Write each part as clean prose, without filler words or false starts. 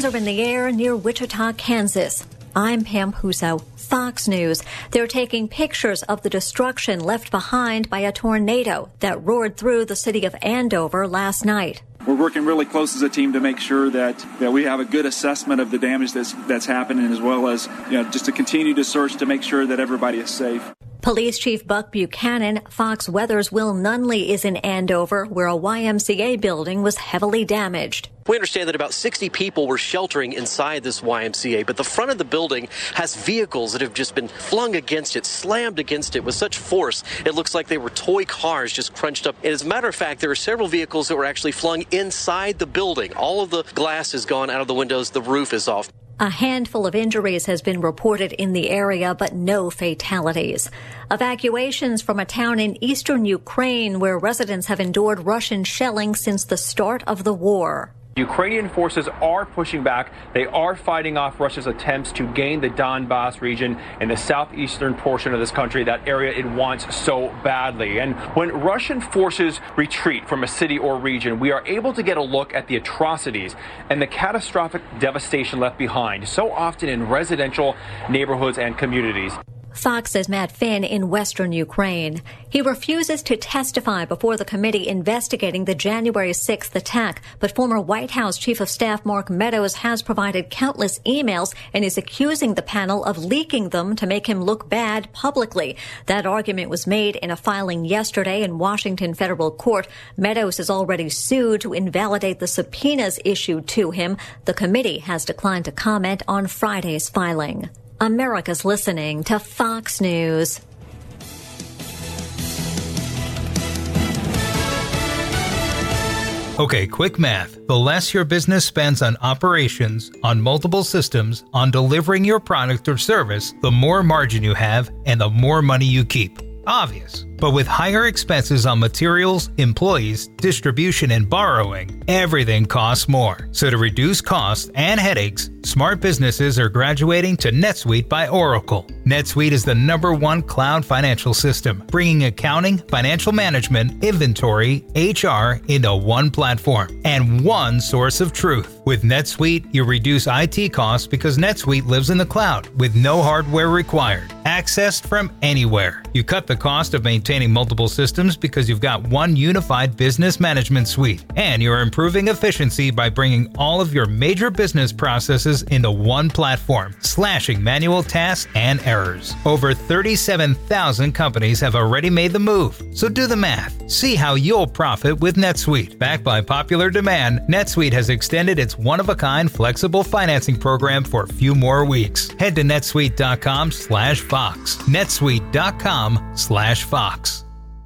Flames are in the air near Wichita, Kansas. I'm Pam Huso, Fox News. They're taking pictures of the destruction left behind by a tornado that roared through the city of Andover last night. We're working really close as a team to make sure that we have a good assessment of the damage that's happening, as well as just to continue to search to make sure that everybody is safe. Police Chief Buck Buchanan, Fox Weather's Will Nunley is in Andover, where a YMCA building was heavily damaged. We understand that about 60 people were sheltering inside this YMCA, but the front of the building has vehicles that have just been flung against it, slammed against it with such force. It looks like they were toy cars just crunched up. And as a matter of fact, there are several vehicles that were actually flung inside the building. All of the glass is gone out of the windows. The roof is off. A handful of injuries has been reported in the area, but no fatalities. Evacuations from a town in eastern Ukraine where residents have endured Russian shelling since the start of the war. Ukrainian forces are pushing back. They are fighting off Russia's attempts to gain the Donbas region in the southeastern portion of this country, that area it wants so badly. And when Russian forces retreat from a city or region, we are able to get a look at the atrocities and the catastrophic devastation left behind, so often in residential neighborhoods and communities. Fox's Matt Finn in western Ukraine. He refuses to testify before the committee investigating the January 6th attack, but former White House Chief of Staff Mark Meadows has provided countless emails and is accusing the panel of leaking them to make him look bad publicly. That argument was made in a filing yesterday in Washington federal court. Meadows is already sued to invalidate the subpoenas issued to him. The committee has declined to comment on Friday's filing. America's listening to Fox News. Okay, quick math. The less your business spends on operations, on multiple systems, on delivering your product or service, the more margin you have and the more money you keep. Obvious. But with higher expenses on materials, employees, distribution, and borrowing, everything costs more. So to reduce costs and headaches, smart businesses are graduating to NetSuite by Oracle. NetSuite is the #1 cloud financial system, bringing accounting, financial management, inventory, HR into one platform and one source of truth. With NetSuite, you reduce IT costs because NetSuite lives in the cloud with no hardware required, accessed from anywhere. You cut the cost of maintaining multiple systems because you've got one unified business management suite, and you're improving efficiency by bringing all of your major business processes into one platform, slashing manual tasks and errors. Over 37,000 companies have already made the move, so do the math. See how you'll profit with NetSuite. Backed by popular demand, NetSuite has extended its one-of-a-kind flexible financing program for a few more weeks. Head to netsuite.com/Fox. netsuite.com/Fox.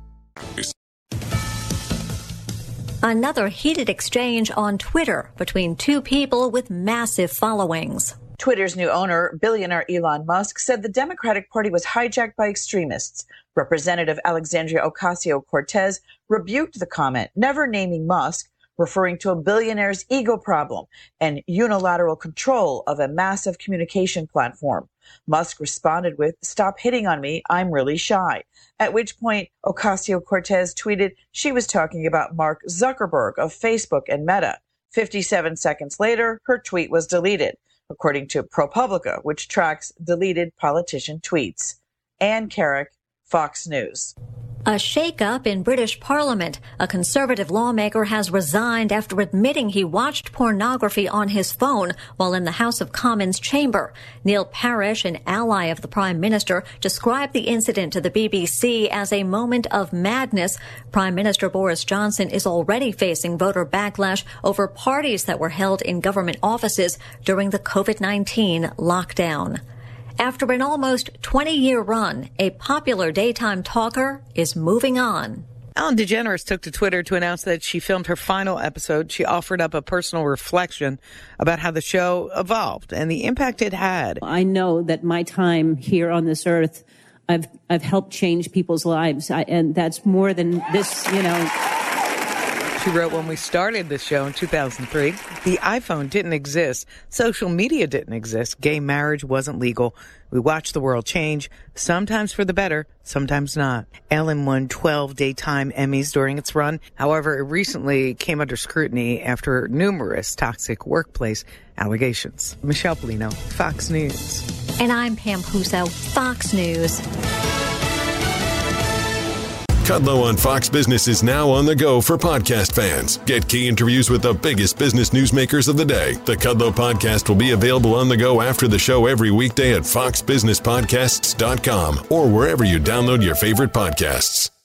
Another heated exchange on Twitter between two people with massive followings. Twitter's new owner, billionaire Elon Musk, said the Democratic Party was hijacked by extremists. Representative Alexandria Ocasio-Cortez rebuked the comment, never naming Musk, referring to a billionaire's ego problem and unilateral control of a massive communication platform. Musk responded with, "Stop hitting on me, I'm really shy." At which point, Ocasio-Cortez tweeted she was talking about Mark Zuckerberg of Facebook and Meta. 57 seconds later, her tweet was deleted, according to ProPublica, which tracks deleted politician tweets. Ann Carrick, Fox News. A shake-up in British Parliament. A Conservative lawmaker has resigned after admitting he watched pornography on his phone while in the House of Commons chamber. Neil Parish, an ally of the Prime Minister, described the incident to the BBC as a moment of madness. Prime Minister Boris Johnson is already facing voter backlash over parties that were held in government offices during the COVID-19 lockdown. After an almost 20-year run, a popular daytime talker is moving on. Ellen DeGeneres took to Twitter to announce that she filmed her final episode. She offered up a personal reflection about how the show evolved and the impact it had. I know that my time here on this earth, I've helped change people's lives, and that's more than this, She She wrote, when we started this show in 2003, the iPhone didn't exist. Social media didn't exist. Gay marriage wasn't legal. We watched the world change, sometimes for the better, sometimes not. Ellen won 12 daytime Emmys during its run. However, it recently came under scrutiny after numerous toxic workplace allegations. Michelle Polino, Fox News. And I'm Pam Puso, Fox News. Kudlow on Fox Business is now on the go for podcast fans. Get key interviews with the biggest business newsmakers of the day. The Kudlow podcast will be available on the go after the show every weekday at foxbusinesspodcasts.com or wherever you download your favorite podcasts.